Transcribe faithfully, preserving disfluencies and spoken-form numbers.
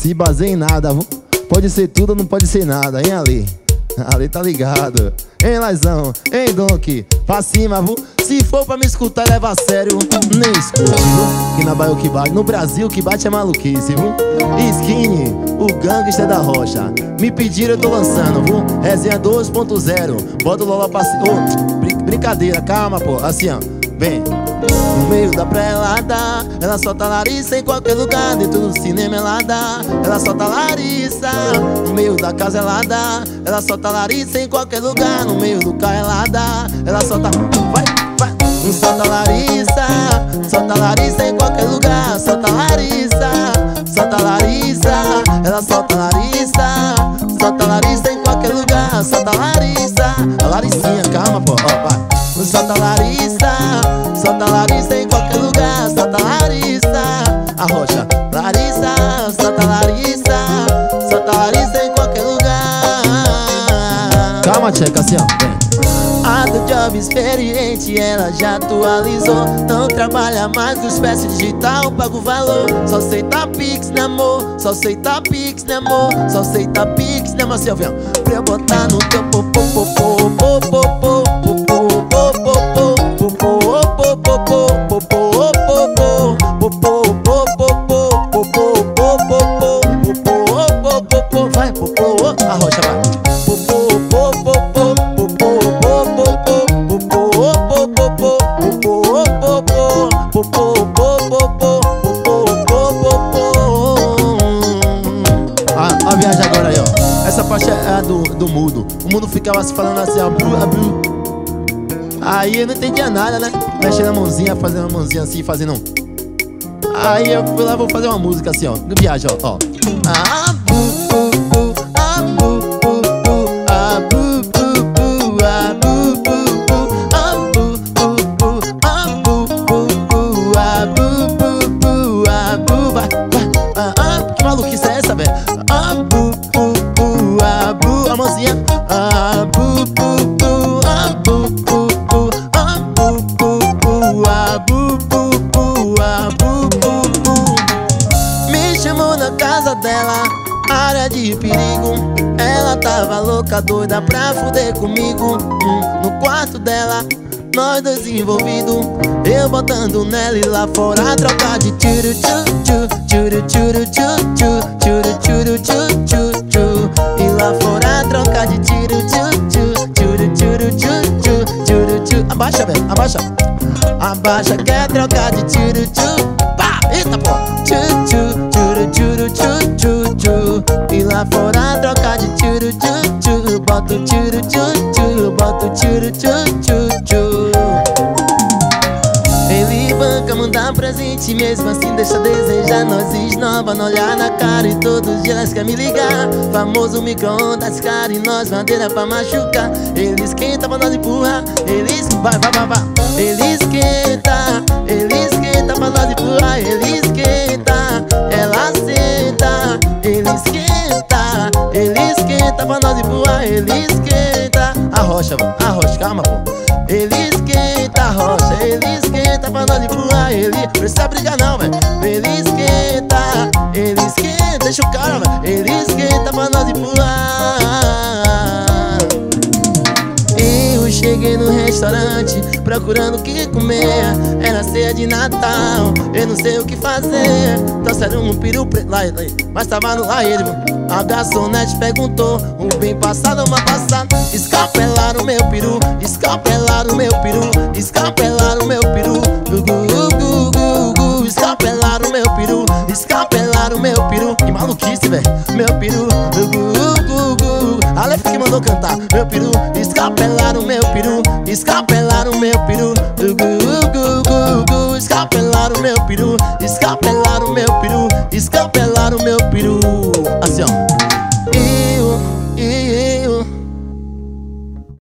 se baseia em nada, viu? Pode ser tudo ou não pode ser nada, hein, Ali? Ali tá ligado. Hein, Laizão? Hein, Donk? Pra cima, viu? Se for pra me escutar, leva a sério. Nem escute, viu? Que na Bahia o que bate, no Brasil o que bate é maluquice, viu? Skinny, o gangster da rocha. Me pediram, eu tô lançando, viu? Resenha dois ponto zero. Bota o Lola pra cima. Oh, brin brincadeira, calma, pô. Assim, ó. Bem, no meio da prelada, ela solta Larissa em qualquer lugar. Dentro do cinema ela dá, ela solta Larissa. No meio da casa ela dá, ela solta Larissa em qualquer lugar. No meio do carro ela dá, ela solta. Vai, vai. Solta Larissa, solta Larissa em qualquer lugar. Solta Larissa, solta Larissa. Ela solta Larissa, solta Larissa em qualquer lugar. Solta Larissa, a Larissinha, calma, pô, ó, vai. Solta Larissa, solta Larissa em qualquer lugar. Solta Larissa, a rocha. Larissa, solta Larissa, solta Larissa em qualquer lugar. Calma, tcheca, assim, ó, vem. A do job experiente, ela já atualizou. Não trabalha mais com espécie digital, paga o valor. Só aceita Pix, né amor? Só aceita Pix, né amor? Só aceita Pix, né amor? Assim, ó, vem, ó. Pra eu botar no teu popô, popô, popô, popô, vai, popô, a rocha vai. Popô, popô, popô, popô, popô, popô, a viagem agora aí, ó. Essa parte é a do, do mudo. O mundo ficava se falando assim, ó, blu, blu. Aí eu não entendia nada, né? Mexendo a mãozinha, fazendo a mãozinha assim, fazendo um. Aí eu fui lá, vou fazer uma música assim, ó. Viagem, ó, ó. Ah, bu, bu, bu, ah, bu, bu, bu, ah, bu, bu, bu, ah, bu, bu, bu, ah, bu, bu, bu, ah, bu, bu, bu, ah, bu, bu, bu, ah, bu, vai, vai, ah, ah, que maluquice é essa, velho? Ah, bu, bu, bu, ah, bu, a mãozinha, ah, bu, bu, bu, ah, bu, bu, bu, ah, bu, bu, bu, ah, bu, bu, bu, ah, bu, bu, bu. Me chamou na casa dela, área de perigo. Ela tava louca, doida pra fuder comigo. hum, No quarto dela, nós dois envolvidos. Eu botando nela e lá fora trocar de tchuru tchu tchu, tchuru tchuru tchu tchu, tchuru tchuru tchu tchu tchu. E lá fora trocar de tchuru tchu tchu, tchuru tchuru tchu tchu, tchuru tchu. Abaixa, velho, abaixa. Abaixa, quer trocar de tchuru tchu. Pá, eita, pô. Tchu tchu, tchuru tchuru tchu tchu tchu. E lá fora trocar de tchuru tchu tchu. Bota o tchuru tchu tchu, bota o tchuru tchu tchu tchu. Ele banca, manda presente, mesmo assim deixa a desejar. Nós esnova, não olhar na cara e todos os dias quer me ligar. Famoso micro-ondas, cara, e nós madeira pra machucar. Ele esquenta pra nós empurrar, ele esquenta, vai, vai, vai, vai. Ele esquenta, ele esquenta pra nós empurrar. Ele esquenta, ela senta. Ele esquenta, ele esquenta pra nós empurrar. Ele esquenta, a rocha, a rocha, calma, pô. Ele esquenta a rocha, ele esquenta pra nós empurrar. Ele precisa brigar não, velho. Ele esquenta, ele esquenta, deixa o cara, velho. Ele esquenta pra nós empurrar. Eu cheguei no restaurante procurando o que comer. Era ceia de Natal, eu não sei o que fazer. Trouxeram um peru preto, lá, lá, mas tava no lá ele, a garçonete perguntou, um bem passado, uma passada. Escapelaram meu peru, escapelaram meu peru, escapelaram meu peru. Gugu, gugu, gugu, escapelaram meu peru, escapelaram meu peru. Que maluquice, velho, meu peru. Gugu, gugu, Aleph que mandou cantar. Meu peru, escapelaram meu peru, escapelaram meu peru. Gugu, gugu, gugu, escapelaram meu peru, escapelaram meu peru, escapelaram.